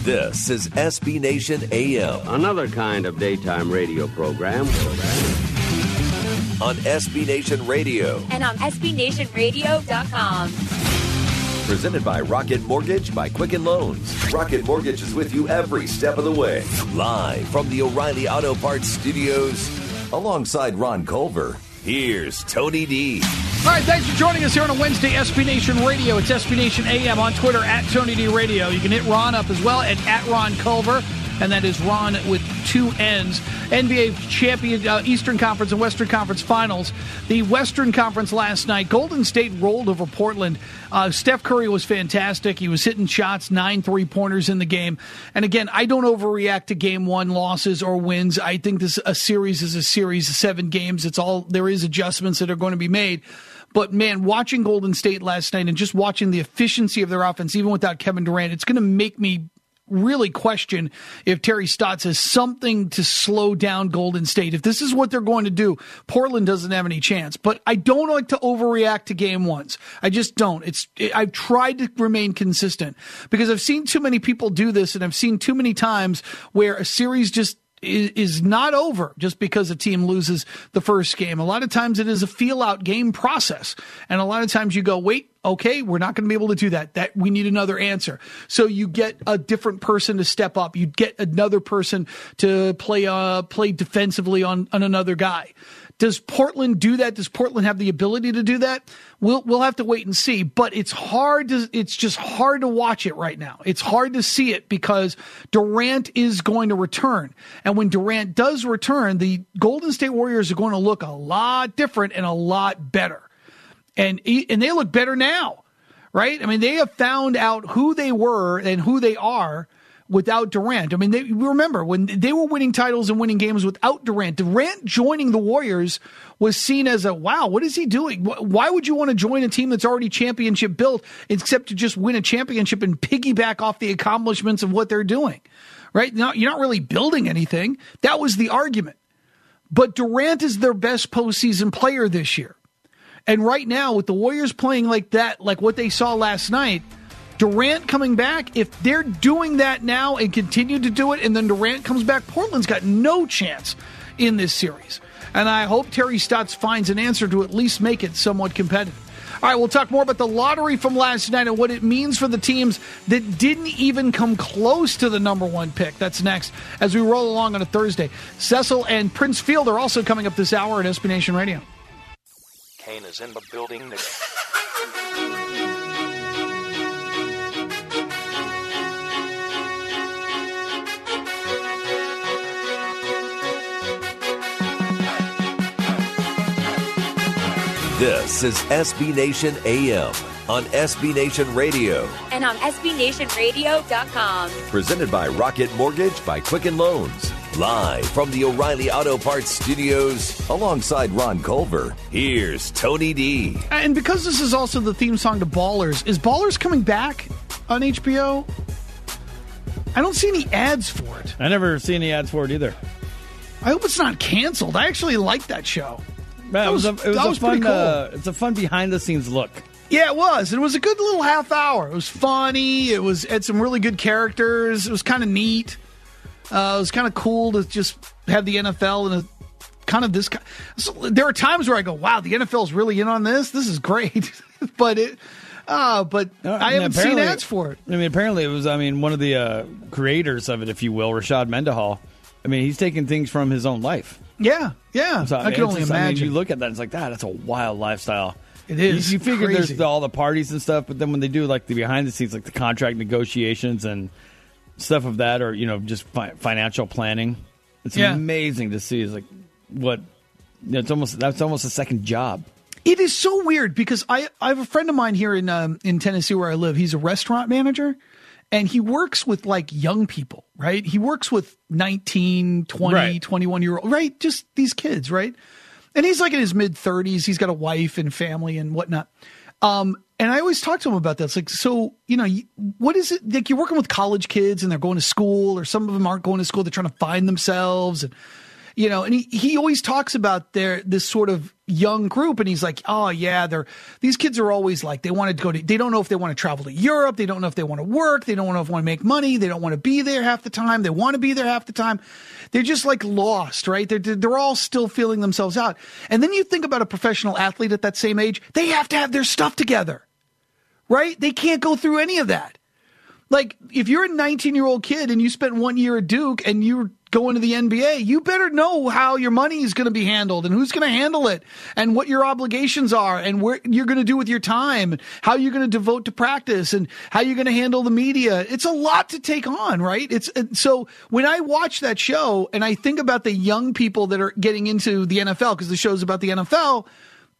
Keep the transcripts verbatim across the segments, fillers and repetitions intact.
This is S B Nation A M. Another kind of daytime radio program. On S B Nation Radio. And on S B Nation Radio dot com. Presented by Rocket Mortgage by Quicken Loans. Rocket Mortgage is with you every step of the way. Live from the O'Reilly Auto Parts Studios. Alongside Ron Culver, here's Tony D. All right, thanks for joining us here on a Wednesday, S B Nation Radio. It's S B Nation A M on Twitter, at Tony D Radio. You can hit Ron up as well at, at Ron Culver, and that is Ron with two N's. N B A champion, uh, Eastern Conference and Western Conference Finals. The Western Conference last night, Golden State rolled over Portland. Uh, Steph Curry was fantastic. He was hitting shots, nine three-pointers in the game. And again, I don't overreact to game one losses or wins. I think this a series is a series of seven games. It's all there is adjustments that are going to be made. But, man, watching Golden State last night and just watching the efficiency of their offense, even without Kevin Durant, it's going to make me really question if Terry Stotts has something to slow down Golden State. If this is what they're going to do, Portland doesn't have any chance. But I don't like to overreact to game ones. I just don't. It's it, I've tried to remain consistent because I've seen too many people do this, and I've seen too many times where a series just is not over just because a team loses the first game. A lot of times it is a feel-out game process. And a lot of times you go, wait, okay, we're not going to be able to do that. That we need another answer. So you get a different person to step up. You get another person to play uh, play defensively on, on another guy. Does Portland do that? Does Portland have the ability to do that? We'll we'll have to wait and see. But it's hard to it's just hard to watch it right now. It's hard to see it because Durant is going to return. And when Durant does return, the Golden State Warriors are going to look a lot different and a lot better. And and they look better now, right? I mean, they have found out who they were and who they are without Durant. I mean, they, remember, when they were winning titles and winning games without Durant, Durant joining the Warriors was seen as a, wow, what is he doing? Why would you want to join a team that's already championship built except to just win a championship and piggyback off the accomplishments of what they're doing, right? Now, you're not really building anything. That was the argument. But Durant is their best postseason player this year. And right now, with the Warriors playing like that, like what they saw last night, Durant coming back, if they're doing that now and continue to do it, and then Durant comes back, Portland's got no chance in this series. And I hope Terry Stotts finds an answer to at least make it somewhat competitive. All right, we'll talk more about the lottery from last night and what it means for the teams that didn't even come close to the number one pick. That's next as we roll along on a Thursday. Cecil and Prince Field are also coming up this hour at S B Nation Radio. Kane is in the building. This is S B Nation A M on S B Nation Radio. And on S B Nation Radio dot com. Presented by Rocket Mortgage by Quicken Loans. Live from the O'Reilly Auto Parts Studios alongside Ron Culver. Here's Tony D. And because this is also the theme song to Ballers, is Ballers coming back on H B O? I don't see any ads for it. I never see any ads for it either. I hope it's not canceled. I actually like that show. Man, it was, was, a, it was, a was fun. cool. Uh, it's a fun behind the scenes look. Yeah, it was. It was a good little half hour. It was funny. It was had some really good characters. It was kind of neat. Uh, it was kind of cool to just have the N F L in a kind of this. So there are times where I go, "Wow, the N F L is really in on this. This is great." but it, uh, but uh, I, I mean, haven't seen ads for it. I mean, apparently it was. I mean, one of the uh, creators of it, if you will, Rashad Mendenhall. I mean, he's taking things from his own life. Yeah, yeah. So, I, I mean, can only just, imagine. I mean, you look at that, it's like, that. That's a wild lifestyle. It is. You, you figure crazy. there's the, all the parties and stuff, but then when they do like the behind the scenes, like the contract negotiations and stuff of that, or you know, just fi- financial planning, it's yeah. amazing to see. It's like what you know, it's almost that's almost a second job. It is so weird because I, I have a friend of mine here in um, in Tennessee where I live. He's a restaurant manager. And he works with like young people, right? He works with nineteen, twenty, right. twenty-one year old, right? Just these kids, right? And he's like in his mid thirties. He's got a wife and family and whatnot. Um, and I always talk to him about that. It's like, so, you know, what is it? Like you're working with college kids and they're going to school, or some of them aren't going to school. They're trying to find themselves. And you know, and he, he always talks about their this sort of young group, and he's like, oh yeah, they're these kids are always like they want to go to they don't know if they want to travel to Europe, they don't know if they want to work, they don't know if they want to make money, they don't want to be there half the time, they want to be there half the time. They're just like lost, right? They're they're all still feeling themselves out. And then you think about a professional athlete at that same age, they have to have their stuff together, right? They can't go through any of that. Like, if you're a nineteen-year-old kid and you spent one year at Duke and you're going to the N B A, you better know how your money is going to be handled and who's going to handle it and what your obligations are and what you're going to do with your time and how you're going to devote to practice and how you're going to handle the media. It's a lot to take on, right? It's so when I watch that show and I think about the young people that are getting into the N F L, because the show's about the N F L,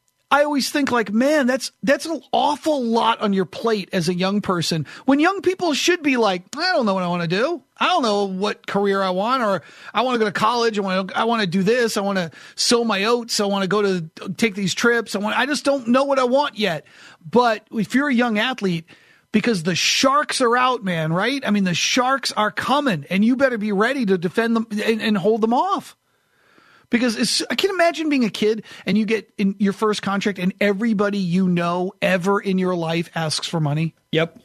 I always think like, man, that's that's an awful lot on your plate as a young person, when young people should be like, I don't know what I want to do. I don't know what career I want, or I want to go to college. I want to, I want to do this. I want to sow my oats. I want to go to take these trips. I want, I just don't know what I want yet. But if you're a young athlete, because the sharks are out, man, right? I mean, the sharks are coming, and you better be ready to defend them and, and hold them off. Because it's, I can imagine being a kid and you get in your first contract and everybody you know ever in your life asks for money. Yep.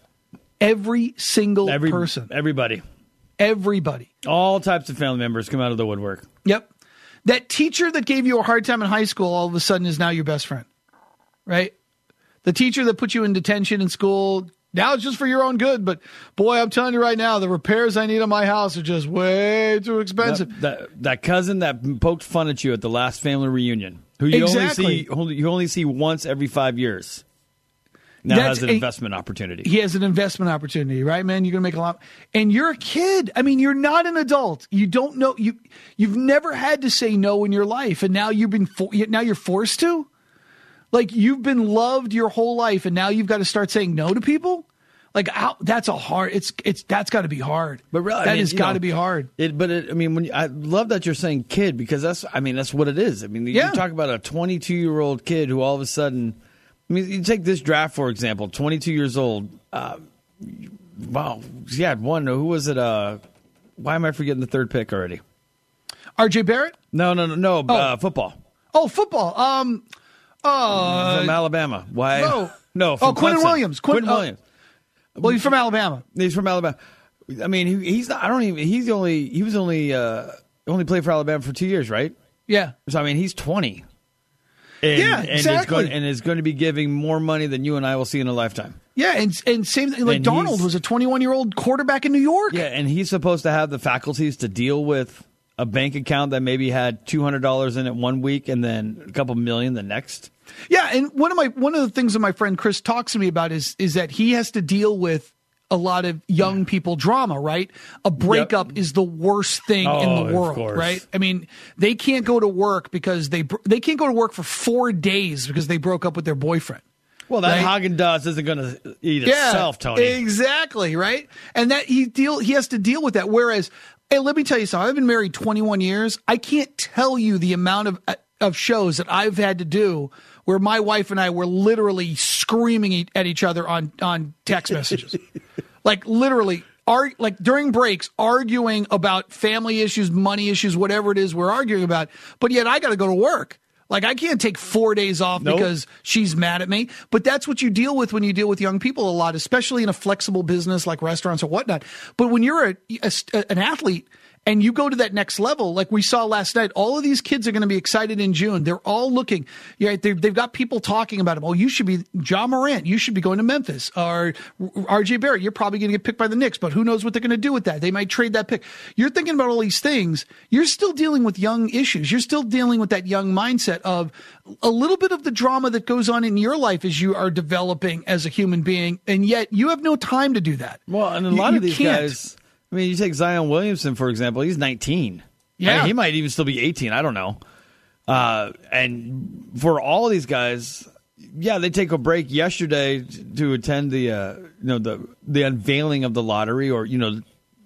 Every single Every, person. Everybody. Everybody. All types of family members come out of the woodwork. Yep. That teacher that gave you a hard time in high school all of a sudden is now your best friend. Right? The teacher that put you in detention in school, now it's just for your own good. But, boy, I'm telling you right now, the repairs I need on my house are just way too expensive. That, that, that cousin that poked fun at you at the last family reunion, who you exactly. only see you only see once every five years, now That's has an a, investment opportunity. He has an investment opportunity, right, man? You're going to make a lot. And you're a kid. I mean, you're not an adult. You don't know. You, you've never had to say no in your life, and now you've been for, now you're forced to. Like, you've been loved your whole life, and now you've got to start saying no to people? Like, how, that's a hard, it's, it's, that's got to be hard. But really, that I mean, has got to be hard. It, but it, I mean, when you, I love that you're saying kid, because that's, I mean, that's what it is. I mean, you, yeah. you talk about a twenty-two year old kid who all of a sudden, I mean, you take this draft, for example, twenty-two years old. Uh, wow. He had one. Who was it? Uh, why am I forgetting the third pick already? R J Barrett? No, no, no, no. Oh. Uh, football. Oh, football. Um, uh, From Alabama. Why? No. No. From oh, Quentin Clemson. Williams. Quin- Quentin uh, Williams. Well, he's from Alabama. He's from Alabama. I mean, he, he's not, I don't even, he's only, he was only, uh, only played for Alabama for two years, right? Yeah. So, I mean, he's twenty. And, yeah, and exactly. Is going, and is going to be giving more money than you and I will see in a lifetime. Yeah, and and same thing, like And Darnold he's- was a twenty-one-year-old quarterback in New York. Yeah, and he's supposed to have the faculties to deal with a bank account that maybe had two hundred dollars in it one week and then a couple million the next. Yeah, and one of my one of the things that my friend Chris talks to me about is is that he has to deal with a lot of young people drama, right? A breakup Yep. is the worst thing Oh, in of the world, course. right? I mean, they can't go to work because they br- they can't go to work for four days because they broke up with their boyfriend. Well, that Right? Haagen-Dazs isn't going to eat Yeah, itself, Tony. Exactly, right? And that he deal he has to deal with that. Whereas, hey, let me tell you something. I've been married twenty-one years. I can't tell you the amount of of shows that I've had to do where my wife and I were literally screaming at each other on on text messages. Like literally, arg- like during breaks, arguing about family issues, money issues, whatever it is we're arguing about. But yet I got to go to work. Like I can't take four days off Nope. because she's mad at me. But that's what you deal with when you deal with young people a lot, especially in a flexible business like restaurants or whatnot. But when you're a, a, an athlete and you go to that next level, like we saw last night, all of these kids are going to be excited in June. They're all looking. Yeah, they've, they've got people talking about them. Oh, you should be Ja Morant. You should be going to Memphis. Or R J Barrett, you're probably going to get picked by the Knicks, but who knows what they're going to do with that? They might trade that pick. You're thinking about all these things. You're still dealing with young issues. You're still dealing with that young mindset of a little bit of the drama that goes on in your life as you are developing as a human being, and yet you have no time to do that. Well, and a You- lot you of these can't. guys, I mean, you take Zion Williamson, for example, he's nineteen. Yeah. I mean, he might even still be eighteen. I don't know. Uh, and for all of these guys, yeah, they take a break yesterday to attend the, uh, you know, the the unveiling of the lottery, or you know,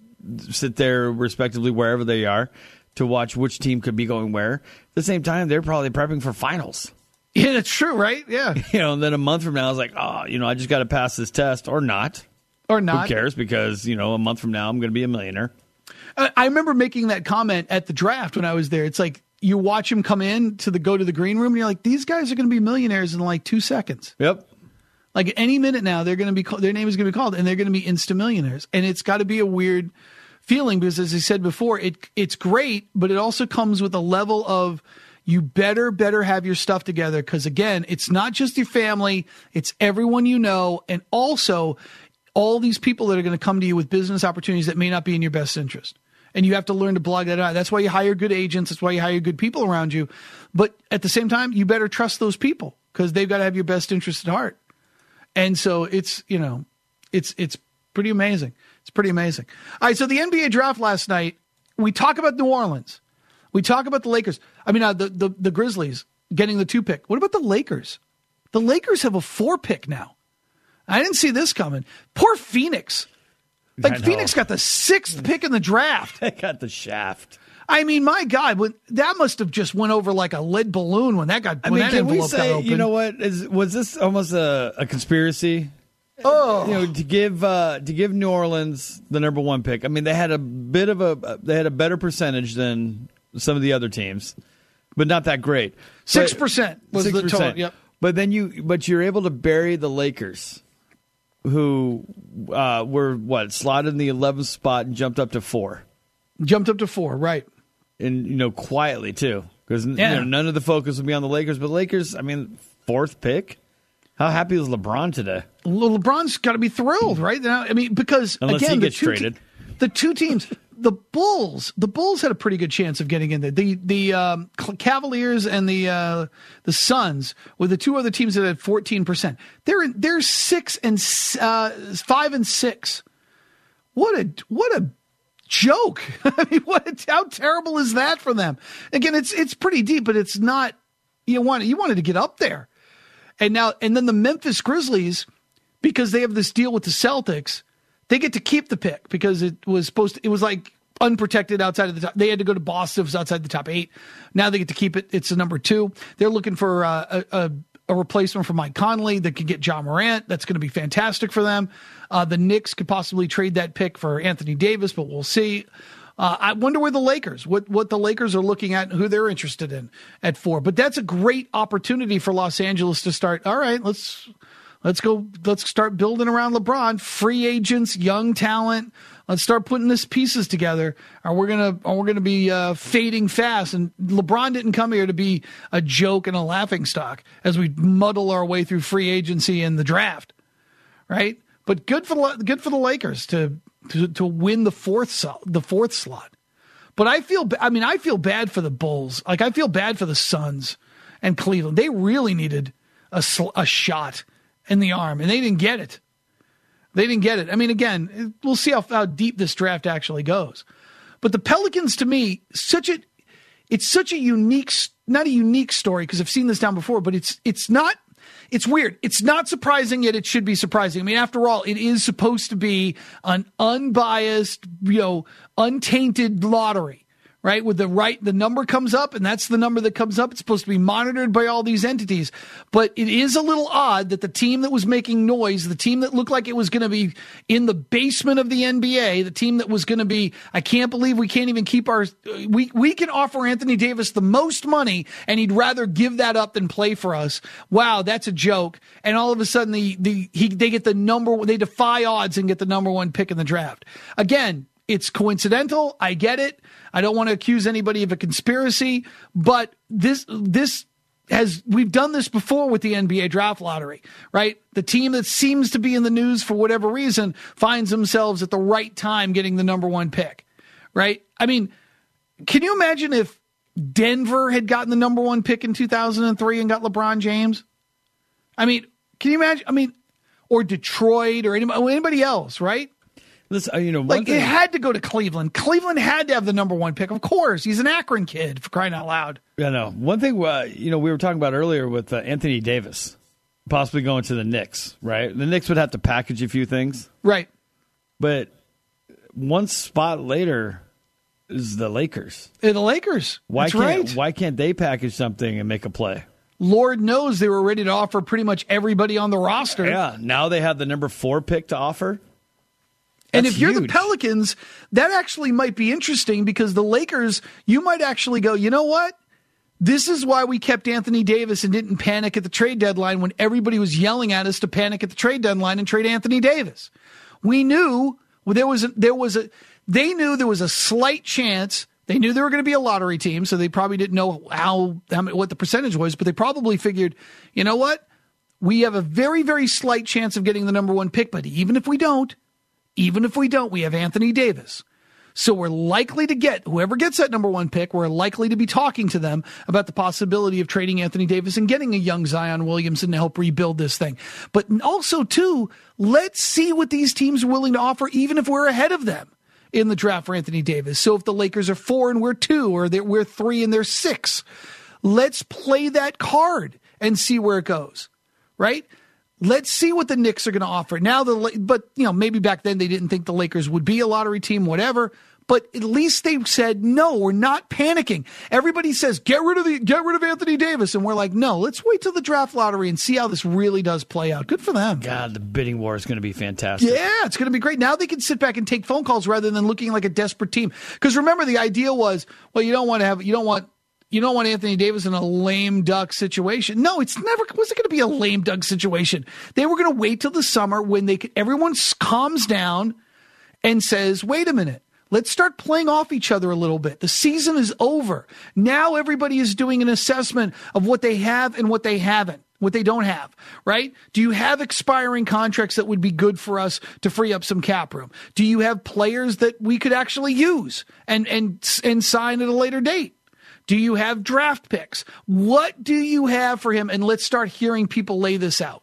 sit there respectively wherever they are to watch which team could be going where. At the same time, they're probably prepping for finals. Yeah, that's true, right? Yeah. You know, and then a month from now, it's like, oh, you know, I just got to pass this test or not. Or not. Who cares? Because, you know, a month from now, I'm going to be a millionaire. I I remember making that comment at the draft when I was there. It's like you watch them come in to the go to the green room, and you're like, these guys are going to be millionaires in like two seconds. Yep. Like any minute now, they're going to be call- their name is going to be called, and they're going to be insta millionaires. And it's got to be a weird feeling because, as I said before, it it's great, but it also comes with a level of you better better have your stuff together because again, it's not just your family, it's everyone you know, and also all these people that are going to come to you with business opportunities that may not be in your best interest. And you have to learn to block that out. That's why you hire good agents. That's why you hire good people around you. But at the same time, you better trust those people because they've got to have your best interest at heart. And so it's, you know, it's it's pretty amazing. It's pretty amazing. All right, so the N B A draft last night, we talk about New Orleans. We talk about the Lakers. I mean, uh, the, the, the Grizzlies getting the two pick. What about the Lakers? The Lakers have a four pick now. I didn't see this coming. Poor Phoenix. Like, Phoenix got the sixth pick in the draft. They got the shaft. I mean, my God, when, that must have just went over like a lead balloon when that got I when mean, that can we envelope got say, open. you know what? Is, was this almost a, a conspiracy? Oh, You know, to give uh, to give New Orleans the number one pick. I mean, they had a bit of a they had a better percentage than some of the other teams, but not that great. six percent was six the percent. total. Yep. But then you, but you're able to bury the Lakers, who uh, were what slotted in the eleventh spot and jumped up to four, Jumped up to four, right? and you know quietly too, because Yeah. you know, none of the focus would be on the Lakers. But Lakers, I mean, fourth pick. How happy is LeBron today? Le- LeBron's got to be thrilled, right? Now, I mean, because Unless again, he the gets two traded. Te- the two teams, the Bulls, the Bulls had a pretty good chance of getting in there. The the um, Cavaliers and the uh, the Suns were the two other teams that had fourteen percent. They're in, they're six and uh, five and six. What a what a joke! I mean, what a, how terrible is that for them? Again, it's it's pretty deep, but it's not. You want you wanted to get up there. And now, and then the Memphis Grizzlies, because they have this deal with the Celtics, they get to keep the pick because it was supposed to, it was like unprotected outside of the top. They had to go to Boston, it was outside the top eight. Now they get to keep it. It's a number two. They're looking for uh, a, a, a replacement for Mike Conley that could get John Morant. That's going to be fantastic for them. Uh, the Knicks could possibly trade that pick for Anthony Davis, but we'll see. Uh, I wonder where the Lakers, what what the Lakers are looking at and who they're interested in at four. But that's a great opportunity for Los Angeles to start. All right, let's let's go. Let's start building around LeBron. Free agents, young talent. Let's start putting this pieces together. Or we're gonna or we're gonna be uh, fading fast. And LeBron didn't come here to be a joke and a laughing stock as we muddle our way through free agency and the draft, right? But good for the, good for the Lakers to. To, to win the fourth slot, the fourth slot, but I feel I mean I feel bad for the Bulls. Like I feel bad for the Suns and Cleveland. They really needed a sl- a shot in the arm, and they didn't get it. They didn't get it. I mean, again, we'll see how, how deep this draft actually goes. But the Pelicans, to me, such a it's such a unique, not a unique story because I've seen this down before, but it's it's not. It's weird. It's not surprising, yet it should be surprising. I mean, after all, it is supposed to be an unbiased, you know, untainted lottery, right? With the right, the number comes up, and that's the number that comes up. It's supposed to be monitored by all these entities. But it is a little odd that the team that was making noise, the team that looked like it was going to be in the basement of the N B A, the team that was going to be, I can't believe we can't even keep our, we, we can offer Anthony Davis the most money, and he'd rather give that up than play for us. Wow, that's a joke. And all of a sudden, the, the he, they get the number, they defy odds and get the number one pick in the draft. Again, it's coincidental. I get it. I don't want to accuse anybody of a conspiracy, but this this has we've done this before with the N B A draft lottery, right? The team that seems to be in the news for whatever reason finds themselves at the right time getting the number one pick, right? I mean, can you imagine if Denver had gotten the number one pick in two thousand three and got LeBron James? I mean, can you imagine? I mean, or Detroit or anybody, anybody else, right? Listen, you know, one Like, thing, it had to go to Cleveland. Cleveland had to have the number one pick. Of course. He's an Akron kid, for crying out loud. Yeah, no. One thing, uh, you know, we were talking about earlier with uh, Anthony Davis possibly going to the Knicks, right? The Knicks would have to package a few things. Right. But one spot later is the Lakers. They're the Lakers. Why That's can't right. Why can't they package something and make a play? Lord knows they were ready to offer pretty much everybody on the roster. Yeah, now they have the number four pick to offer. And That's if you're the huge. Pelicans, that actually might be interesting because the Lakers, you might actually go, you know what? This is why we kept Anthony Davis and didn't panic at the trade deadline when everybody was yelling at us to panic at the trade deadline and trade Anthony Davis. We knew there was a, there was a they knew there was a slight chance. They knew they were going to be a lottery team, so they probably didn't know how, how what the percentage was, but they probably figured, you know what? We have a very, very slight chance of getting the number one pick, but even if we don't, even if we don't, we have Anthony Davis. So we're likely to get, whoever gets that number one pick, we're likely to be talking to them about the possibility of trading Anthony Davis and getting a young Zion Williamson to help rebuild this thing. But also, too, let's see what these teams are willing to offer, even if we're ahead of them in the draft for Anthony Davis. So if the Lakers are four and we're two, or we're three and they're six, let's play that card and see where it goes, right? Let's see what the Knicks are going to offer. Now, the but, you know, maybe back then they didn't think the Lakers would be a lottery team, whatever. But at least they said, no, we're not panicking. Everybody says, get rid of the get rid of Anthony Davis. And we're like, no, let's wait till the draft lottery and see how this really does play out. Good for them. God, the bidding war is going to be fantastic. Yeah, it's going to be great. Now they can sit back and take phone calls rather than looking like a desperate team. Because remember, the idea was, well, you don't want to have, you don't want, You don't want Anthony Davis in a lame duck situation. No, it's never wasn't going to be a lame duck situation. They were going to wait till the summer when they could, everyone calms down and says, wait a minute, let's start playing off each other a little bit. The season is over. Now everybody is doing an assessment of what they have and what they haven't, what they don't have, right? Do you have expiring contracts that would be good for us to free up some cap room? Do you have players that we could actually use and and and sign at a later date? Do you have draft picks? What do you have for him? And let's start hearing people lay this out.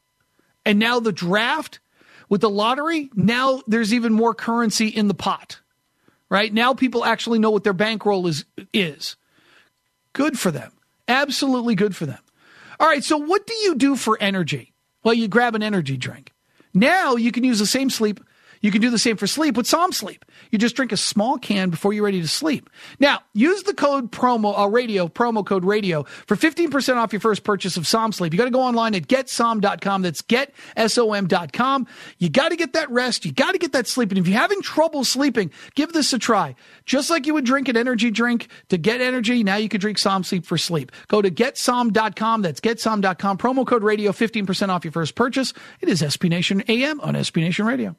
And now the draft with the lottery, now there's even more currency in the pot, right? Now people actually know what their bankroll is, is. Good for them. Absolutely good for them. All right, so what do you do for energy? Well, you grab an energy drink. Now you can use the same sleep. You can do the same for sleep with Som Sleep. You just drink a small can before you're ready to sleep. Now, use the code promo, uh, radio, promo code radio for fifteen percent off your first purchase of Som Sleep. You got to go online at get som dot com. That's get som dot com. You got to get that rest. You got to get that sleep. And if you're having trouble sleeping, give this a try. Just like you would drink an energy drink to get energy, now you can drink Som Sleep for sleep. Go to get som dot com. That's get som dot com. Promo code radio, fifteen percent off your first purchase. It is S B Nation A M on S B Nation Radio.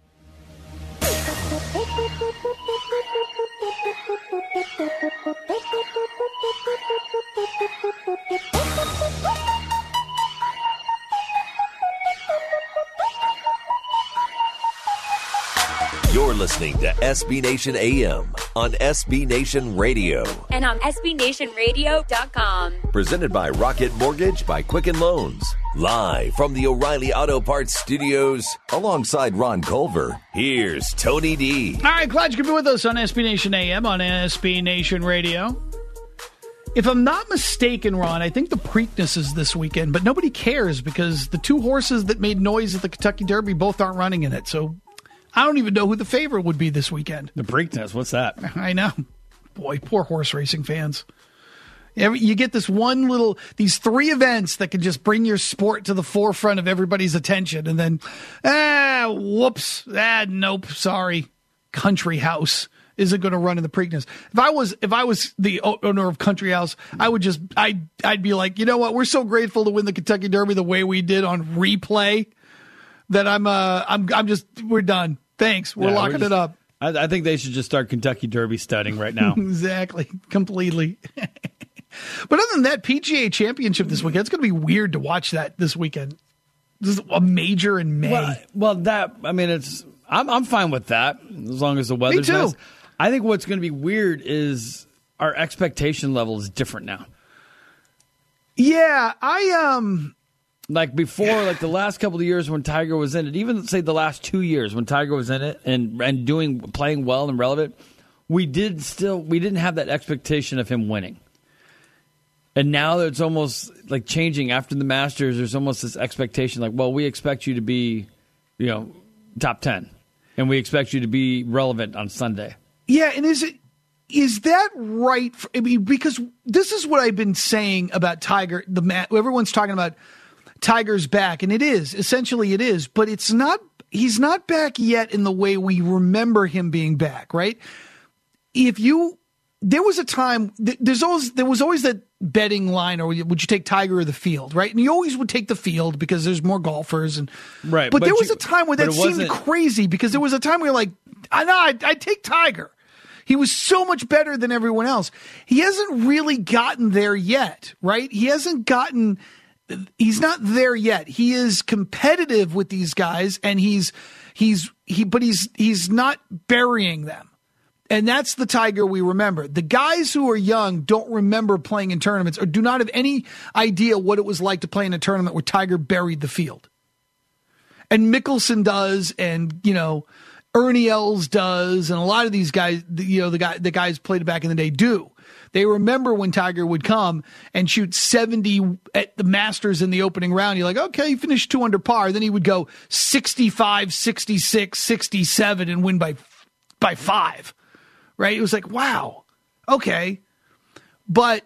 You're listening to S B Nation A M on S B Nation Radio. And on S B Nation Radio dot com. Presented by Rocket Mortgage by Quicken Loans. Live from the O'Reilly Auto Parts Studios, alongside Ron Culver, here's Tony D. All right, glad you could be with us on S B Nation A M on S B Nation Radio. If I'm not mistaken, Ron, I think the Preakness is this weekend, but nobody cares because the two horses that made noise at the Kentucky Derby both aren't running in it, so I don't even know who the favorite would be this weekend. The Preakness, what's that? I know. Boy, poor horse racing fans. You get this one little, these three events that can just bring your sport to the forefront of everybody's attention. And then, ah, whoops, ah, nope, sorry. Country House isn't going to run in the Preakness. If I was, if I was the owner of Country House, I would just, I'd, I'd be like, you know what? We're so grateful to win the Kentucky Derby the way we did on replay that I'm, uh, I'm, I'm just, we're done. Thanks. We're yeah, locking we're just, it up. I, I think they should just start Kentucky Derby studying right now. Exactly. Completely. But other than that, P G A Championship this weekend, it's going to be weird to watch that this weekend. This is a major in May. Well, well that, I mean, it's, I'm, I'm fine with that as long as the weather's Me too. nice. I think what's going to be weird is our expectation level is different now. Yeah, I, um, like before, like the last couple of years when Tiger was in it, even say the last two years when Tiger was in it and, and doing, playing well and relevant, we did still, we didn't have that expectation of him winning. And now it's almost like changing after the Masters. There's almost this expectation like, well, we expect you to be, you know, top ten. And we expect you to be relevant on Sunday. Yeah, and is it is that right? For, I mean, because this is what I've been saying about Tiger. The everyone's talking about Tiger's back, and it is. Essentially, it is. But it's not. He's not back yet in the way we remember him being back, right? If you... there was a time, th- there's always, there was always that betting line, or would you take Tiger or the field, right? And you always would take the field because there's more golfers. and Right. But, but there was you, a time where that seemed crazy, because there was a time where you're like, I know, I'd, I'd take Tiger. He was so much better than everyone else. He hasn't really gotten there yet, right? He hasn't gotten, he's not there yet. He is competitive with these guys, and he's, he's, he, but he's, he's not burying them. And that's the Tiger we remember. The guys who are young don't remember playing in tournaments, or do not have any idea what it was like to play in a tournament where Tiger buried the field. And Mickelson does, and, you know, Ernie Els does, and a lot of these guys, you know, the guy, the guys played back in the day do. They remember when Tiger would come and shoot seventy at the Masters in the opening round. You're like, okay, he finished two under par. Then he would go sixty-five, sixty-six, sixty-seven and win by by five. Right? It was like, wow, okay. But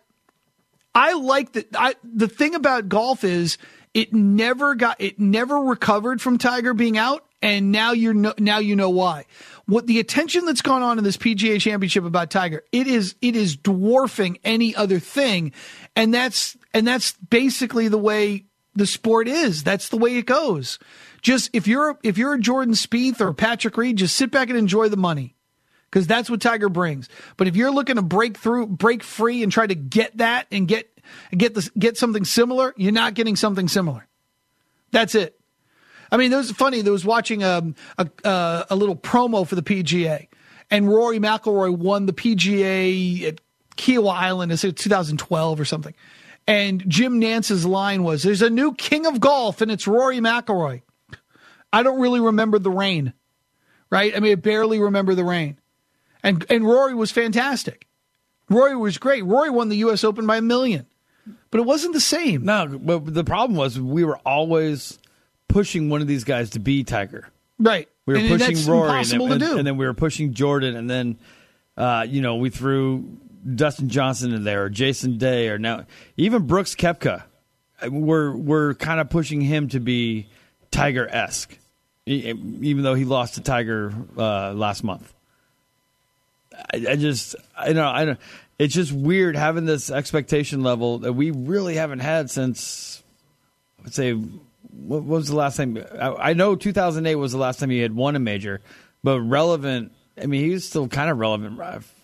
I like that. I, the thing about golf is it never got, it never recovered from Tiger being out. And now you're no, now you know why. What the attention that's gone on in this P G A Championship about Tiger, it is it is dwarfing any other thing, and that's and that's basically the way the sport is. That's the way it goes. Just if you're if you're a Jordan Spieth or Patrick Reed, just sit back and enjoy the money, because that's what Tiger brings. But if you're looking to break through, break free, and try to get that and get get this get something similar, you're not getting something similar. That's it. I mean, it was funny. There was watching um, a uh, a little promo for the P G A, and Rory McIlroy won the P G A at Kiowa Island in two thousand twelve or something. And Jim Nance's line was, "There's a new king of golf, and it's Rory McIlroy." I don't really remember the rain, right? I mean, I barely remember the rain. And and Rory was fantastic. Rory was great. Rory won the U S Open by a million, but it wasn't the same. No, but the problem was we were always pushing one of these guys to be Tiger. Right. We were and pushing that's Rory, impossible and then, to and, do. and then we were pushing Jordan, and then uh, you know we threw Dustin Johnson in there, or Jason Day, or now even Brooks Koepka. We're we're kind of pushing him to be Tiger-esque, even though he lost to Tiger uh, last month. I, I just I don't I don't. It's just weird having this expectation level that we really haven't had since, let's say, what was the last time? I, I know two thousand eight was the last time he had won a major, but relevant. I mean, he's still kind of relevant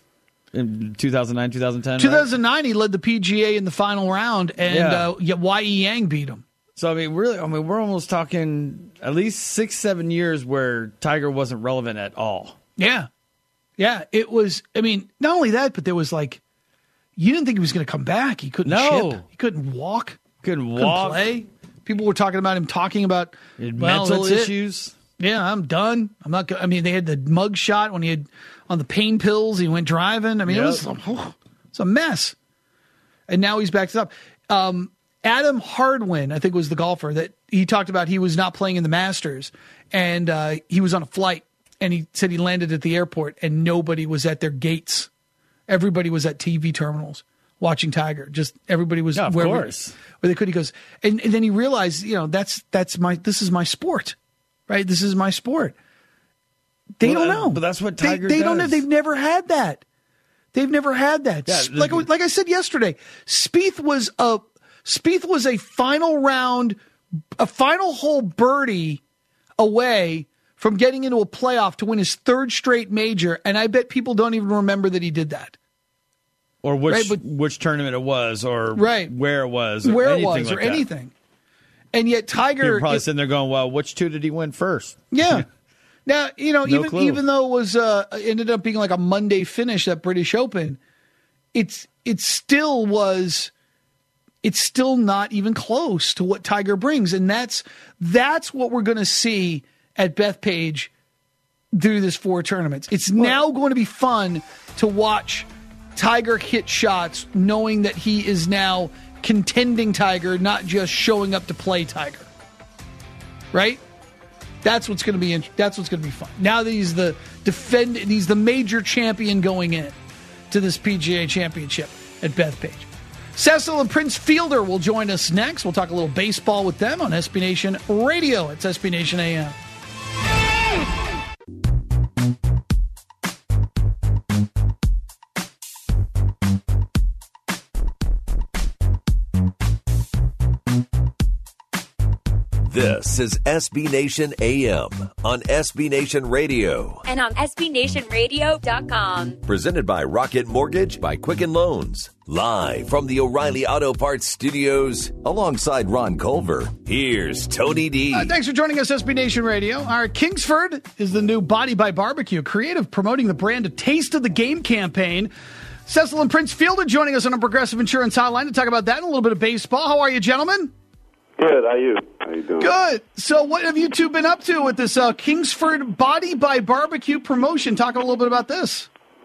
in two thousand nine, two thousand ten. two thousand nine, right? He led the P G A in the final round, and yeah. uh, yeah, Y E Yang beat him. So I mean, really, I mean, we're almost talking at least six, seven years where Tiger wasn't relevant at all. Yeah. Yeah, it was, I mean, not only that, but there was like, you didn't think he was going to come back. He couldn't no. chip. He couldn't walk. Couldn't couldn't walk. play. People were talking about him, talking about well, mental that's issues. It. Yeah, I'm done. I'm not. Go- I mean, they had the mug shot when he had on the pain pills. He went driving. I mean, yep. it was oh, it's a mess. And now he's back to top. Um, Adam Hardwin, I think, was the golfer that he talked about. He was not playing in the Masters, and uh, he was on a flight. And he said he landed at the airport and nobody was at their gates. Everybody was at T V terminals watching Tiger. Just everybody was yeah, of where, course. where they could. He goes, and, and then he realized, you know, that's that's my this is my sport, right? This is my sport. They well, don't know, but that's what Tiger they, they does. don't know. They've never had that. They've never had that. Yeah, like like I said yesterday, Spieth was a Spieth was a final round, a final hole birdie away from getting into a playoff to win his third straight major, and I bet people don't even remember that he did that. Or which right, but, which tournament it was, or right. where it was, or where anything it was, like or that. anything. And yet Tiger, you're probably it, sitting there going, "Well, which two did he win first?" Yeah. Now you know, no even clue. even though it was uh, ended up being like a Monday finish at British Open, it's it still was. It's still not even close to what Tiger brings, and that's that's what we're going to see at Bethpage through this four tournaments. It's well, now going to be fun to watch Tiger hit shots, knowing that he is now contending Tiger, not just showing up to play Tiger. Right? That's what's going to be. That's what's going to be fun. Now that he's the defend, he's the major champion going in to this P G A Championship at Bethpage. Cecil and Prince Fielder will join us next. We'll talk a little baseball with them on S B Nation Radio. It's S B Nation A M. This is S B Nation A M on S B Nation Radio. And on S B Nation Radio dot com. Presented by Rocket Mortgage by Quicken Loans. Live from the O'Reilly Auto Parts Studios, alongside Ron Culver, here's Tony D. Uh, thanks for joining us, S B Nation Radio. Our Kingsford is the new Body by Barbecue, creative promoting the brand A Taste of the Game campaign. Cecil and Prince Fielder joining us on a Progressive Insurance Hotline to talk about that and a little bit of baseball. How are you, gentlemen? Good. How are you? How you doing? Good. So what have you two been up to with this uh, Kingsford Body by Barbecue promotion? Talk a little bit about this.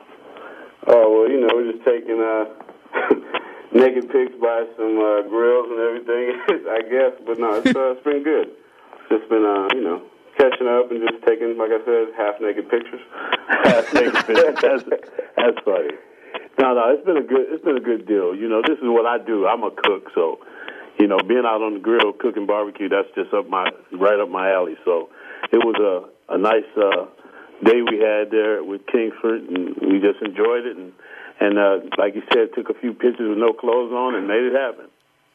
Oh, well, you know, we're just taking uh, naked pics by some uh, grills and everything, I guess. But no, it's, uh, it's been good. It's just been, uh, you know, catching up and just taking, like I said, half-naked pictures. Half-naked pictures. That's, that's funny. No, no, it's been a good, it's been a good deal. You know, this is what I do. I'm a cook, so. You know, being out on the grill, cooking barbecue, that's just up my right up my alley. So it was a, a nice uh, day we had there with Kingsford, and we just enjoyed it. And, and uh, like you said, took a few pictures with no clothes on and made it happen.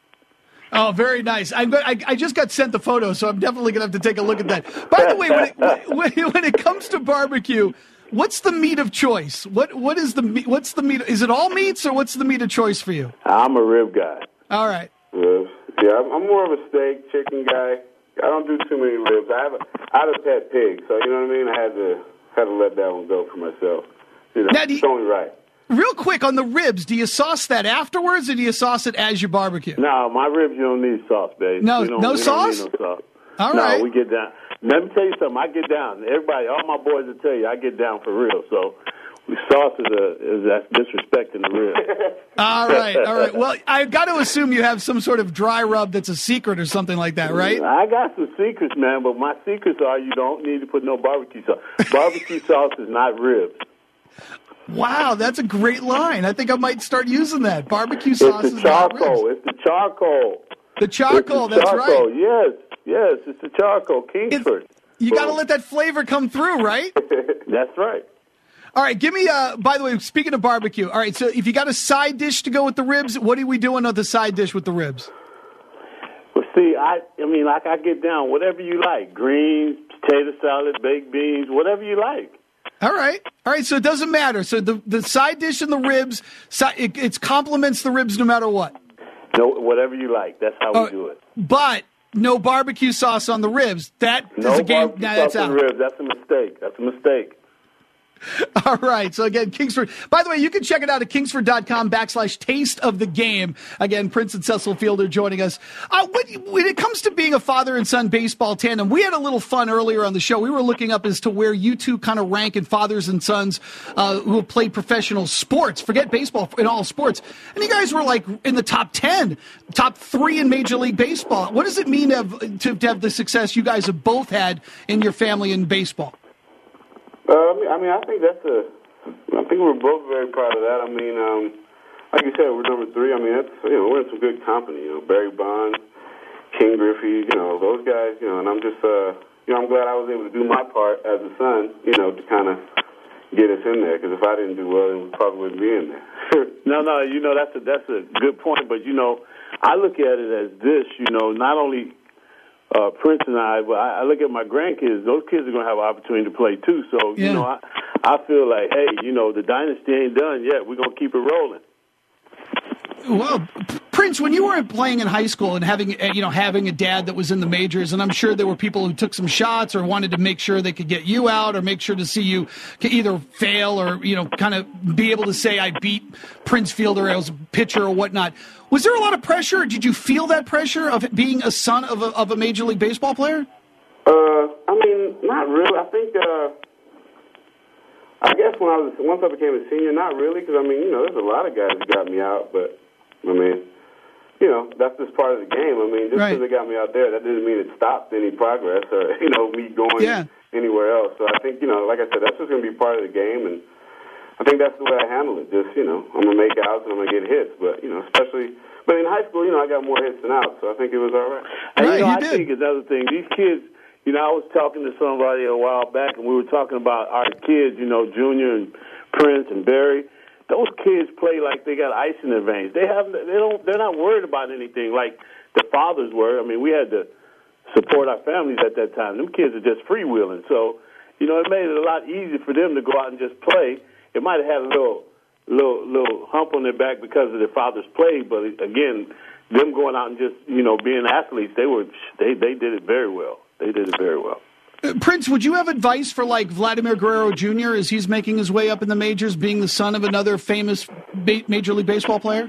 Oh, very nice. I'm, I, I just got sent the photo, so I'm definitely going to have to take a look at that. By the way, when it, when, when it comes to barbecue, what's the meat of choice? What What is the meat? What's the meat? Is it all meats, or what's the meat of choice for you? I'm a rib guy. All right. Ribs. Yeah, I'm, I'm more of a steak, chicken guy. I don't do too many ribs. I have a, I had a pet pig, so you know what I mean. I had to had to let that one go for myself. You know, now, do you, it's only right. Real quick on the ribs, do you sauce that afterwards, or do you sauce it as you barbecue? No, my ribs you don't need sauce, babe. No, we don't, no we sauce. Don't need no sauce. All no, right. we get down. Let me tell you something. I get down. Everybody, all my boys will tell you, I get down for real. So. Sauce is, a, is that's disrespecting the rib. all right, all right. Well, I've got to assume you have some sort of dry rub that's a secret or something like that, right? I got some secrets, man, but my secrets are you don't need to put no barbecue sauce. Barbecue sauce is not ribs. Wow, that's a great line. I think I might start using that. Barbecue sauce it's the is charcoal. not ribs. It's the charcoal. The charcoal, the that's charcoal. right. Yes, yes, it's the charcoal. Kingsford. It's, you got to let that flavor come through, right? That's right. All right, give me, uh, by the way, speaking of barbecue, all right, so if you got a side dish to go with the ribs, what are we doing on the side dish with the ribs? Well, see, I I mean, like I get down, whatever you like, greens, potato salad, baked beans, whatever you like. All right, all right, so it doesn't matter. So the, the side dish and the ribs, it, it complements the ribs no matter what. No, whatever you like, that's how oh, we do it. But no barbecue sauce on the ribs. That no is a game. barbecue Nah, sauce that's on out. the ribs. That's a mistake. That's a mistake. All right. So, again, Kingsford. By the way, you can check it out at kingsford.com backslash taste of the game. Again, Prince and Cecil Fielder joining us. Uh, when, when it comes to being a father and son baseball tandem, we had a little fun earlier on the show. We were looking up as to where you two kind of rank in fathers and sons uh, who have played professional sports. Forget baseball, in all sports. And you guys were like in the top ten, top three in Major League Baseball. What does it mean to have, to, to have the success you guys have both had in your family in baseball? Uh, I mean, I think that's a. I think we're both very proud of that. I mean, um, like you said, we're number three. I mean, that's you know, we're in some good company. You know, Barry Bonds, King Griffey. You know, those guys. You know, and I'm just, uh, you know, I'm glad I was able to do my part as a son. You know, to kind of get us in there. Because if I didn't do well, then we probably wouldn't be in there. no, no, you know, that's a that's a good point. But you know, I look at it as this. You know, not only. Uh, Prince and I, but I, I look at my grandkids. Those kids are going to have an opportunity to play too. So yeah. you know, I, I feel like, hey, you know, the dynasty ain't done yet. We're going to keep it rolling. Well, Prince, when you were playing in high school and having, you know, having a dad that was in the majors, and I'm sure there were people who took some shots or wanted to make sure they could get you out or make sure to see you either fail or, you know, kind of be able to say, I beat Prince Fielder as a pitcher or whatnot. Was there a lot of pressure? Did you feel that pressure of being a son of a, of a Major League Baseball player? Uh, I mean, not really. I think, uh, I guess when I was, once I became a senior, not really, because, I mean, you know, there's a lot of guys who got me out, but, I mean, you know, that's just part of the game. I mean, just because right. they got me out there, that didn't mean it stopped any progress or, you know, me going yeah. anywhere else. So I think, you know, like I said, that's just going to be part of the game, and I think that's the way I handle it. Just, you know, I'm going to make outs and I'm going to get hits, but, you know, especially, but in high school, you know, I got more hits than outs, so I think it was all right. And, right, you know, you I did. think another thing, these kids, you know, I was talking to somebody a while back, and we were talking about our kids, you know, Junior and Prince and Barry. Those kids play like they got ice in their veins. They have, they don't, they're not worried about anything like the fathers were. I mean, we had to support our families at that time. Them kids are just freewheeling. So, you know, it made it a lot easier for them to go out and just play. It might have had a little, little, little hump on their back because of their father's play, but again, them going out and just, you know, being athletes, they were, they, they did it very well. They did it very well. Uh, Prince, would you have advice for, like, Vladimir Guerrero Junior as he's making his way up in the majors, being the son of another famous ba- Major League Baseball player?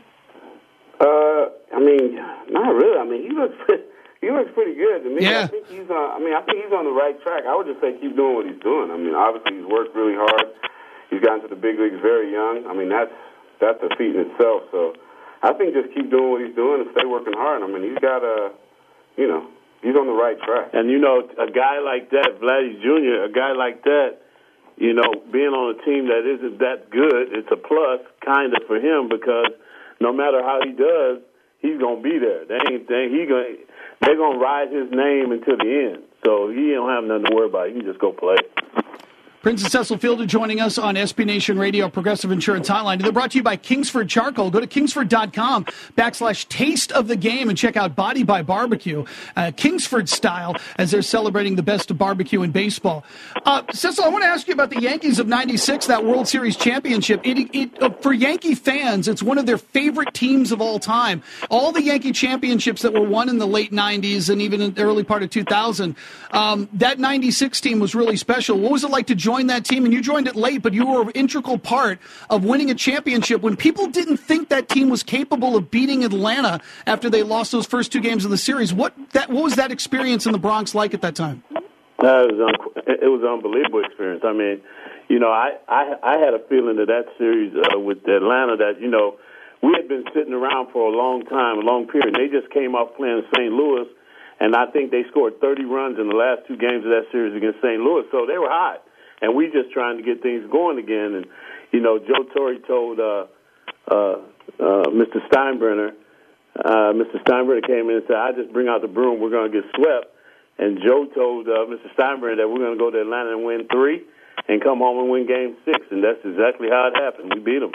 Uh, I mean, not really. I mean, he looks he looks pretty good to me. Yeah. I think he's on. I mean, I think he's on the right track. I would just say keep doing what he's doing. I mean, obviously he's worked really hard. He's gotten to the big leagues very young. I mean, that's that's a feat in itself. So I think just keep doing what he's doing and stay working hard. I mean, he's got a, you know, he's on the right track. And, you know, a guy like that, Vladdy Junior, a guy like that, you know, being on a team that isn't that good, it's a plus kind of for him because no matter how he does, he's going to be there. They ain't, they, he gonna, they're going to ride his name until the end. So he don't have nothing to worry about. He can just go play. Prince and Cecil Fielder joining us on S B Nation Radio Progressive Insurance Hotline. They're brought to you by Kingsford Charcoal. Go to kingsford.com backslash taste of the game and check out Body by Barbecue, uh, Kingsford style, as they're celebrating the best of barbecue in baseball. Uh, Cecil, I want to ask you about the Yankees of ninety-six, that World Series championship. It, it, uh, for Yankee fans, it's one of their favorite teams of all time. All the Yankee championships that were won in the late nineties and even in the early part of two thousand, um, that ninety-six team was really special. What was it like to join that team? And you joined it late, but you were an integral part of winning a championship when people didn't think that team was capable of beating Atlanta after they lost those first two games of the series. What that what was that experience in the Bronx like at that time? That was un- it was an unbelievable experience. I mean, you know, I, I, I had a feeling that that series uh, with Atlanta that, you know, we had been sitting around for a long time, a long period. They just came off playing Saint Louis, and I think they scored thirty runs in the last two games of that series against Saint Louis, so they were hot. And we just trying to get things going again. And, you know, Joe Torre told uh, uh, uh, Mister Steinbrenner, uh, Mister Steinbrenner came in and said, I just bring out the broom, we're going to get swept. And Joe told uh, Mister Steinbrenner that we're going to go to Atlanta and win three and come home and win game six. And that's exactly how it happened. We beat them.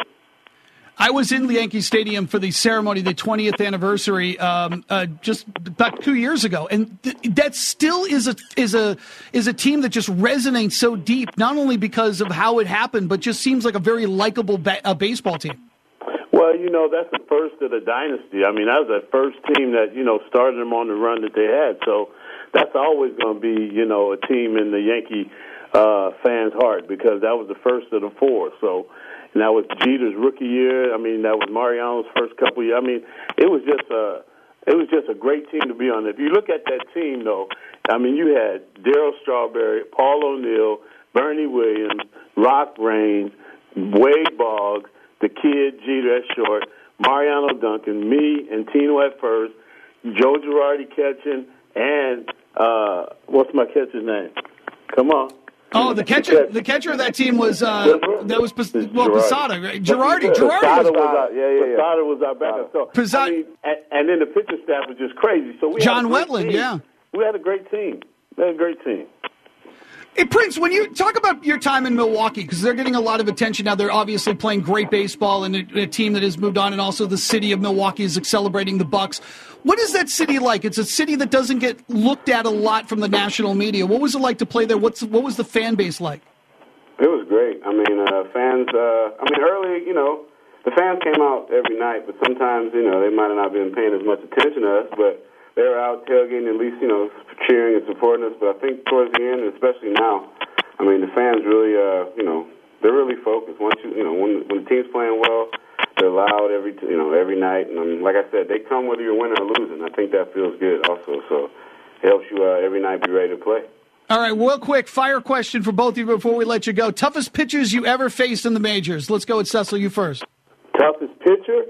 I was in the Yankee Stadium for the ceremony, the twentieth anniversary, um, uh, just about two years ago, and th- that still is a is a is a team that just resonates so deep. Not only because of how it happened, but just seems like a very likable ba- a baseball team. Well, you know, that's the first of the dynasty. I mean, that was the first team that, you know, started them on the run that they had. So that's always going to be, you know, a team in the Yankee uh, fans' heart because that was the first of the four. So. And that was Jeter's rookie year. I mean, that was Mariano's first couple years. I mean, it was just a, it was just a great team to be on. If you look at that team, though, I mean, you had Darryl Strawberry, Paul O'Neill, Bernie Williams, Rock Raines, Wade Boggs, the kid Jeter at short, Mariano Duncan, me and Tino at first, Joe Girardi catching, and uh, what's my catcher's name? Come on. Oh, the catcher, the catcher of that team was uh, that was well Posada, right? Girardi. Girardi Posada was, was our, yeah, yeah, yeah. Posada was our backup. So, Posada, I mean, and, and then the pitching staff was just crazy. So we John had a Wetland, team. yeah, we had a great team. We had a great team. Hey, Prince, when you talk about your time in Milwaukee, because they're getting a lot of attention now, they're obviously playing great baseball and a, a team that has moved on, and also the city of Milwaukee is celebrating the Bucks. What is that city like? It's a city that doesn't get looked at a lot from the national media. What was it like to play there? What's what was the fan base like? It was great. I mean, uh, fans, uh, I mean, early, you know, the fans came out every night, but sometimes, you know, they might have not been paying as much attention to us, but they were out tailgating, at least, you know, cheering and supporting us. But I think towards the end, especially now, I mean, the fans really, uh, you know, they're really focused. Once you, you know, when when the team's playing well, they're loud every, you know, every night. And I mean, like I said, they come whether you're winning or losing. I think that feels good also. So it helps you uh, every night be ready to play. All right, real quick, fire question for both of you before we let you go. Toughest pitchers you ever faced in the majors? Let's go with Cecil, you first. Toughest pitcher?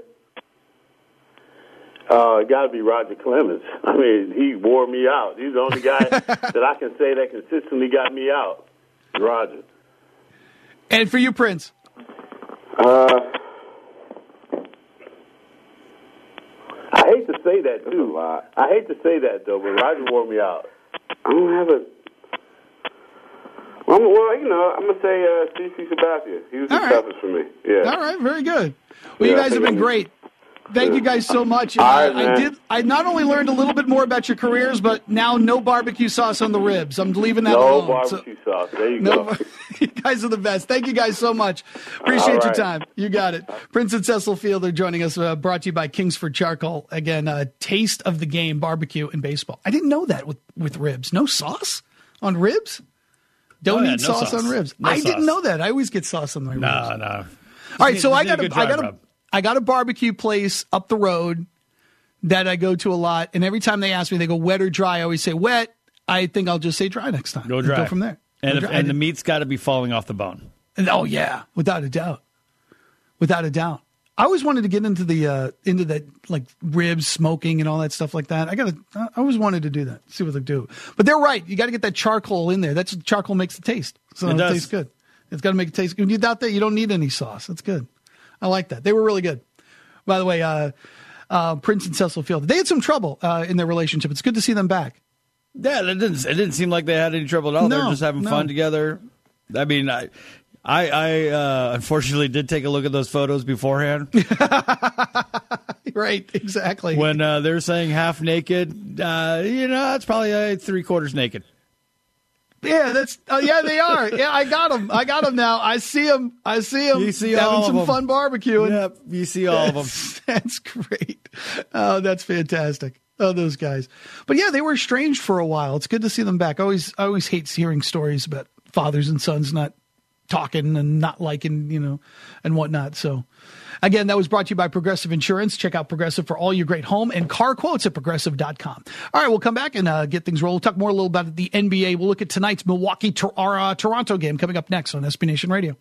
Uh, it got to be Roger Clemens. I mean, he wore me out. He's the only guy that I can say that consistently got me out. Roger. And for you, Prince? Uh, I hate to say that, too. I hate to say that, though, but Roger wore me out. I don't have a... Well, well, you know, I'm going to say uh, C C Sabathia. He was the All right. toughest for me. Yeah. All right, very good. Well, Yeah, you guys I have think been I'm- great. Thank you guys so much. Uh, All right, I man. did. I not only learned a little bit more about your careers, but now no barbecue sauce on the ribs. I'm leaving that No alone. barbecue So- sauce. There you no, go. you guys are the best. Thank you guys so much. Appreciate All your right. time. You got it. Prince and Cecil Fielder joining us. Uh, brought to you by Kingsford Charcoal. Again, uh, taste of the game, barbecue and baseball. I didn't know that with with ribs. No sauce on ribs. Don't Oh, yeah, need no sauce, sauce. on ribs. No I sauce. didn't know that. I always get sauce on my ribs. No, no. All right, Just so need- I just got need a, a good I dry got a, rub. I got a barbecue place up the road that I go to a lot, and every time they ask me, they go wet or dry. I always say wet. I think I'll just say dry next time. Go And dry. Go from there. And, Go if, dry. and the meat's got to be falling off the bone. And- oh yeah, without a doubt, without a doubt. I always wanted to get into the uh, into that like ribs smoking and all that stuff like that. I got to. I always wanted to do that. See what they do. But they're right. You got to get that charcoal in there. That's charcoal makes the taste. So It it, does. tastes good. It's got to make it taste good. When you doubt that, you don't need any sauce. That's good. I like that. They were really good. By the way, uh, uh, Prince and Cecil Fielder, they had some trouble uh, in their relationship. It's good to see them back. Yeah, it didn't. It didn't seem like they had any trouble at all. they No, were just having no. fun together. I mean, I, I, I uh, unfortunately did take a look at those photos beforehand Right, exactly. when uh, they're saying half naked. Uh, you know, that's probably uh, three quarters naked. Yeah, that's uh, yeah, they are. Yeah, I got them. I got them now. I see them. I see them You see having all of some them. fun barbecuing. Yep, you see all of them. That's, that's great. Oh, that's fantastic. Oh, those guys. But yeah, they were estranged for a while. It's good to see them back. I always, I always hate hearing stories about fathers and sons not talking and not liking, you know, and whatnot. So, again, that was brought to you by Progressive Insurance. Check out Progressive for all your great home and car quotes at progressive dot com. All right, we'll come back and uh, get things rolling. We'll talk more a little about the N B A. We'll look at tonight's Milwaukee Tor- or, uh, Toronto game coming up next on S B Nation Radio.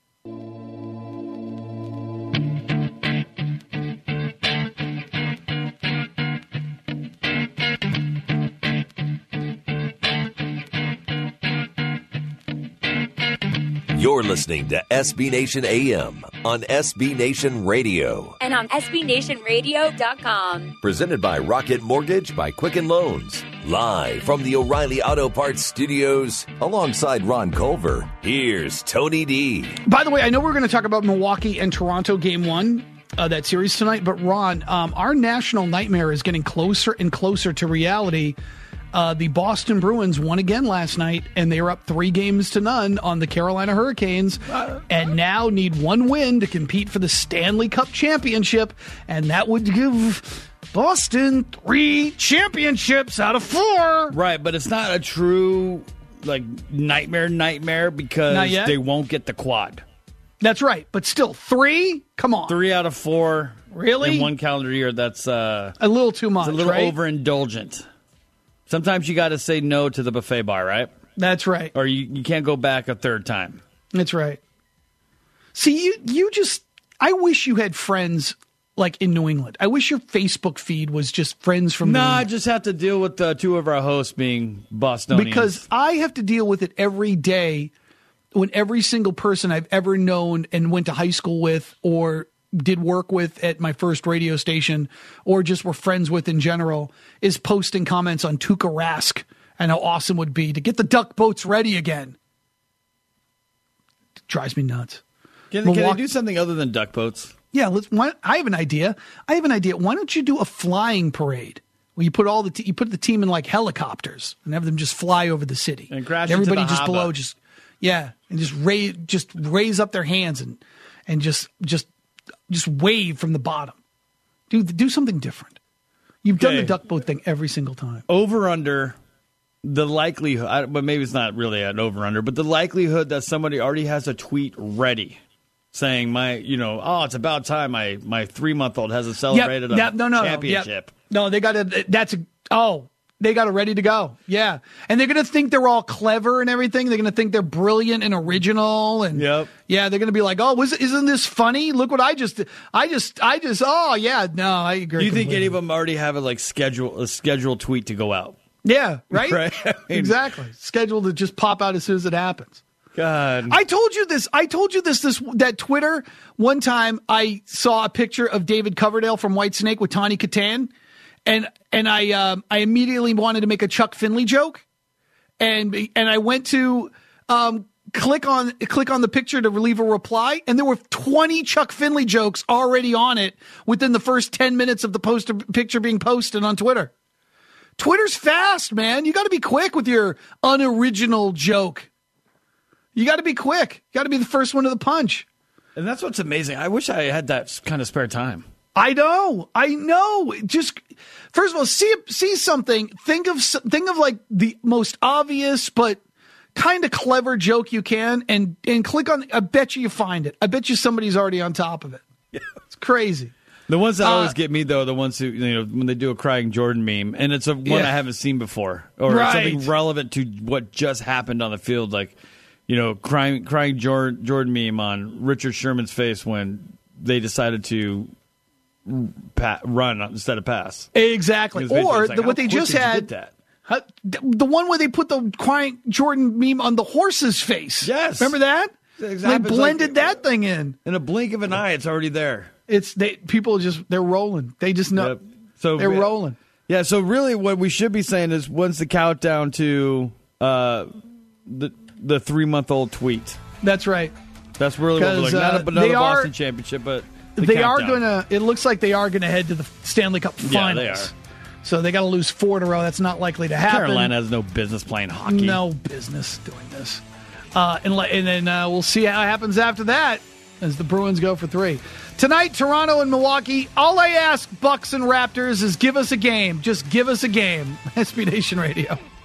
You're listening to S B Nation A M on S B Nation Radio. And on S B Nation Radio dot com. Presented by Rocket Mortgage by Quicken Loans. Live from the O'Reilly Auto Parts Studios, alongside Ron Culver, here's Tony D. By the way, I know we're going to talk about Milwaukee and Toronto game one, uh, that series tonight, but Ron, um, our national nightmare is getting closer and closer to reality. Uh, the Boston Bruins won again last night, and they were up three games to none on the Carolina Hurricanes, and now need one win to compete for the Stanley Cup championship, and that would give Boston three championships out of four. Right, but it's not a true like nightmare nightmare Not because yet? they won't get the quad. That's right, but still, three? Come on. Three out of four Really? in one calendar year. That's uh, A little too much, it's a little right? overindulgent. Sometimes you got to say no to the buffet bar, right? That's right. Or you, you can't go back a third time. That's right. See, you you just I wish you had friends like in New England. I wish your Facebook feed was just friends from No, New I England. just have to deal with uh, two of our hosts being Bostonians. Because I have to deal with it every day when every single person I've ever known and went to high school with or did work with at my first radio station or just were friends with in general is posting comments on Tuukka Rask and how awesome it would be to get the duck boats ready again. It drives me nuts. can, can they Milwaukee- do something other than duck boats? Yeah, let's. Why, I have an idea. I have an idea. Why don't you do a flying parade where you put all the te- you put the team in like helicopters and have them just fly over the city And crash into everybody the just harbor. below, just yeah, and just raise just raise up their hands and and just just just wave from the bottom. Do do something different. You've done Okay. the duck boat thing every single time. Over under the likelihood, I- but maybe it's not really an over under, but the likelihood that somebody already has a tweet ready saying my, you know, oh, it's about time my my three month old hasn't celebrated Yep, a no, no, no, championship. yep. No, they got to. That's a. Oh, they got it ready to go. Yeah, and they're gonna think they're all clever and everything. They're gonna think they're brilliant and original. And Yep. yeah, they're gonna be like, oh, was isn't this funny? Look what I just. did. I just. I just. Oh yeah. No, I agree. Do you think completely. any of them already have a like schedule a scheduled tweet to go out? Yeah. Right. Right? I mean- exactly. Scheduled to just pop out as soon as it happens. God, I told you this. I told you this. This that Twitter one time. I saw a picture of David Coverdale from Whitesnake with Tawny Katan, and and I um, I immediately wanted to make a Chuck Finley joke, and and I went to um, click on click on the picture to leave a reply, and there were twenty Chuck Finley jokes already on it within the first ten minutes of the poster picture being posted on Twitter. Twitter's fast, man. You got to be quick with your unoriginal joke. You got to be quick. You got to be the first one to the punch. And that's what's amazing. I wish I had that kind of spare time. I know. I know. Just first of all, see see something. Think of think of like the most obvious but kind of clever joke you can, and and click on. I bet you you find it. I bet you somebody's already on top of it. Yeah. It's crazy. The ones that uh, always get me, though, the ones who, you know, when they do a crying Jordan meme, and it's a one Yeah. I haven't seen before, or Right. something relevant to what just happened on the field, like, you know, crying crying Jordan, Jordan meme on Richard Sherman's face when they decided to pa- run instead of pass. Exactly. It was basically Or like, the, how what they quick just did you had. get that? Huh, the one where they put the crying Jordan meme on the horse's face. Yes. Remember that? Exactly. They blended that thing in. In a blink of an eye, it's already there. It's they people just they're rolling. They just know Yep. So they're we- rolling. Yeah, so really what we should be saying is when's the countdown to uh, the the three-month-old tweet? That's right. That's really what we're 'Cause, looking at. uh, Not another they are- Boston championship, but the They are countdown. going to. It looks like they are going to head to the Stanley Cup Yeah, Finals. they are. So they got to lose four in a row. That's not likely to happen. Carolina has no business playing hockey. No business doing this. Uh, and, le- and then uh, we'll see how it happens after that as the Bruins go for three. Tonight, Toronto and Milwaukee. All I ask, Bucks and Raptors, is give us a game. Just give us a game. S B Nation Radio.